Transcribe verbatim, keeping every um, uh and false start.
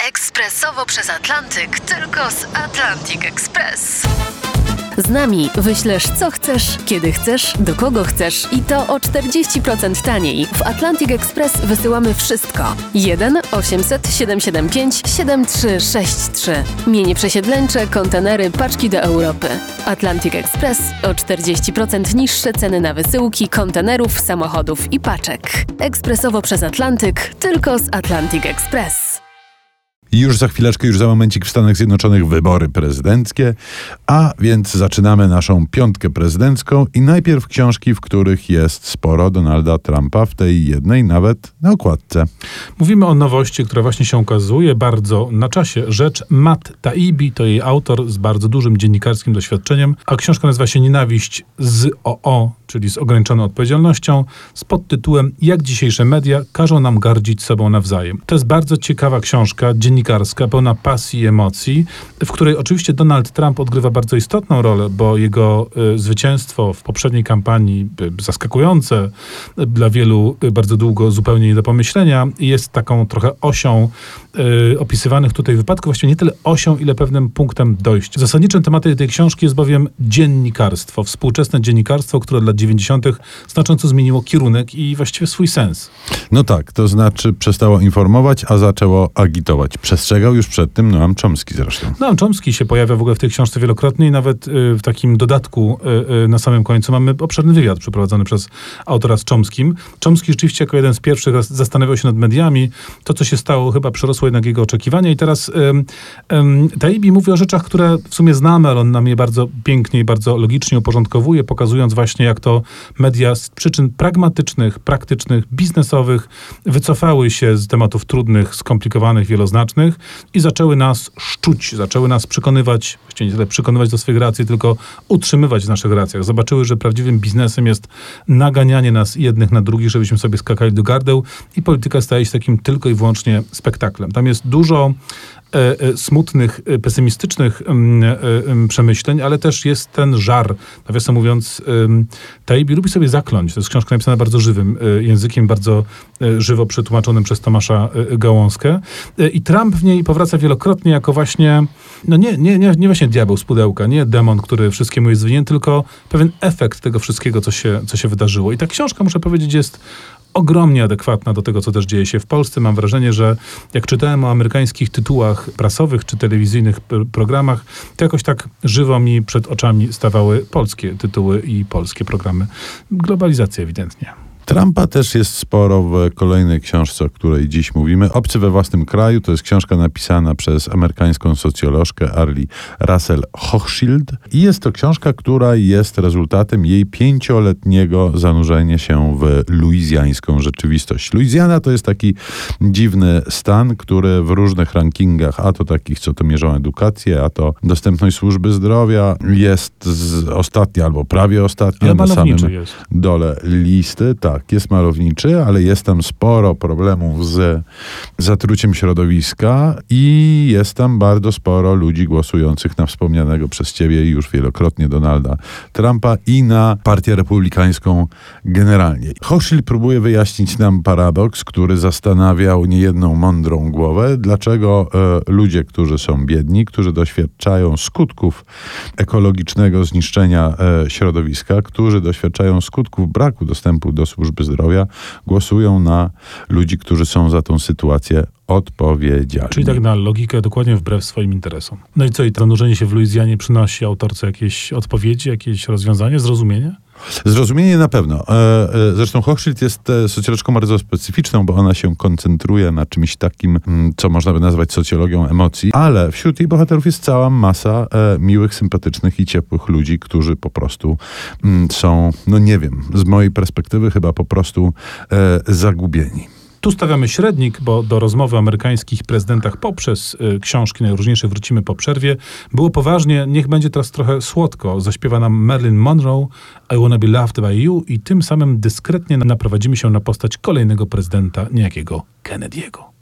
Ekspresowo przez Atlantyk, tylko z Atlantic Express. Z nami wyślesz co chcesz, kiedy chcesz, do kogo chcesz i to o czterdzieści procent taniej. W Atlantic Express wysyłamy wszystko. jeden osiemset siedemset siedemdziesiąt pięć siedemdziesiąt trzy sześćdziesiąt trzy. Mienie przesiedleńcze, kontenery, paczki do Europy. Atlantic Express o czterdzieści procent niższe ceny na wysyłki, kontenerów, samochodów i paczek. Ekspresowo przez Atlantyk, tylko z Atlantic Express. I już za chwileczkę, już za momencik w Stanach Zjednoczonych wybory prezydenckie, a więc zaczynamy naszą piątkę prezydencką i najpierw książki, w których jest sporo Donalda Trumpa, w tej jednej nawet na okładce. Mówimy o nowości, która właśnie się ukazuje bardzo na czasie. Rzecz Matt Taibbi, to jej autor z bardzo dużym dziennikarskim doświadczeniem, a książka nazywa się Nienawiść z O O, czyli z ograniczoną odpowiedzialnością, z podtytułem Jak dzisiejsze media każą nam gardzić sobą nawzajem. To jest bardzo ciekawa książka, dziennikarska, pełna pasji i emocji, w której oczywiście Donald Trump odgrywa bardzo istotną rolę, bo jego y, zwycięstwo w poprzedniej kampanii, y, zaskakujące y, dla wielu y, bardzo długo, zupełnie nie do pomyślenia, jest taką trochę osią y, opisywanych tutaj wypadków, właściwie nie tyle osią, ile pewnym punktem dojścia. Zasadniczym tematem tej książki jest bowiem dziennikarstwo, współczesne dziennikarstwo, które dla dziewięćdziesiątych znacząco zmieniło kierunek i właściwie swój sens. No tak, to znaczy przestało informować, a zaczęło agitować. Przestrzegał już przed tym Noam Chomsky zresztą. Noam Chomsky się pojawia w ogóle w tej książce wielokrotnie i nawet y, w takim dodatku y, y, na samym końcu mamy obszerny wywiad przeprowadzony przez autora z Chomskim. Chomsky rzeczywiście jako jeden z pierwszych zastanawiał się nad mediami. To, co się stało, chyba przerosło jednak jego oczekiwania i teraz y, y, Taibbi mówi o rzeczach, które w sumie znamy, ale on nam je bardzo pięknie i bardzo logicznie uporządkowuje, pokazując właśnie, jak to media z przyczyn pragmatycznych, praktycznych, biznesowych wycofały się z tematów trudnych, skomplikowanych, wieloznacznych i zaczęły nas szczuć, zaczęły nas przekonywać, właściwie nie tyle przekonywać do swych racji, tylko utrzymywać w naszych racjach. Zobaczyły, że prawdziwym biznesem jest naganianie nas jednych na drugich, żebyśmy sobie skakali do gardeł i polityka staje się takim tylko i wyłącznie spektaklem. Tam jest dużo E, e, smutnych, e, pesymistycznych e, e, przemyśleń, ale też jest ten żar. Nawiasem mówiąc, e, Taibbi lubi sobie zakląć. To jest książka napisana bardzo żywym e, językiem, bardzo e, żywo przetłumaczonym przez Tomasza e, Gałązkę. E, I Trump w niej powraca wielokrotnie jako właśnie, no nie, nie, nie, nie właśnie diabeł z pudełka, nie demon, który wszystkiemu jest winien, tylko pewien efekt tego wszystkiego, co się, co się wydarzyło. I ta książka, muszę powiedzieć, jest ogromnie adekwatna do tego, co też dzieje się w Polsce. Mam wrażenie, że jak czytałem o amerykańskich tytułach prasowych czy telewizyjnych programach, to jakoś tak żywo mi przed oczami stawały polskie tytuły i polskie programy. Globalizacja ewidentnie. Trumpa też jest sporo w kolejnej książce, o której dziś mówimy. Obcy we własnym kraju to jest książka napisana przez amerykańską socjolożkę Arlie Russell Hochschild i jest to książka, która jest rezultatem jej pięcioletniego zanurzenia się w luizjańską rzeczywistość. Luizjana to jest taki dziwny stan, który w różnych rankingach, a to takich, co to mierzą edukację, a to dostępność służby zdrowia, jest z ostatnia albo prawie ostatnia na samym jest. dole listy. Tak. Tak, jest malowniczy, ale jest tam sporo problemów z zatruciem środowiska i jest tam bardzo sporo ludzi głosujących na wspomnianego przez ciebie już wielokrotnie Donalda Trumpa i na Partię Republikańską generalnie. Hochschild próbuje wyjaśnić nam paradoks, który zastanawiał niejedną mądrą głowę, dlaczego e, ludzie, którzy są biedni, którzy doświadczają skutków ekologicznego zniszczenia e, środowiska, którzy doświadczają skutków braku dostępu do służby zdrowia, głosują na ludzi, którzy są za tą sytuację odpowiedzialni. Czyli tak na logikę dokładnie wbrew swoim interesom. No i co, i to zanurzenie się w Luizjanie przynosi autorce jakieś odpowiedzi, jakieś rozwiązanie, zrozumienie? Zrozumienie na pewno. Zresztą Hochschild jest socjolożką bardzo specyficzną, bo ona się koncentruje na czymś takim, co można by nazwać socjologią emocji, ale wśród jej bohaterów jest cała masa miłych, sympatycznych i ciepłych ludzi, którzy po prostu są, no nie wiem, z mojej perspektywy chyba po prostu zagubieni. Tu stawiamy średnik, bo do rozmowy o amerykańskich prezydentach poprzez y, książki najróżniejsze wrócimy po przerwie. Było poważnie, niech będzie teraz trochę słodko. Zaśpiewa nam Marilyn Monroe, I Wanna Be Loved By You i tym samym dyskretnie naprowadzimy się na postać kolejnego prezydenta, niejakiego Kennedy'ego.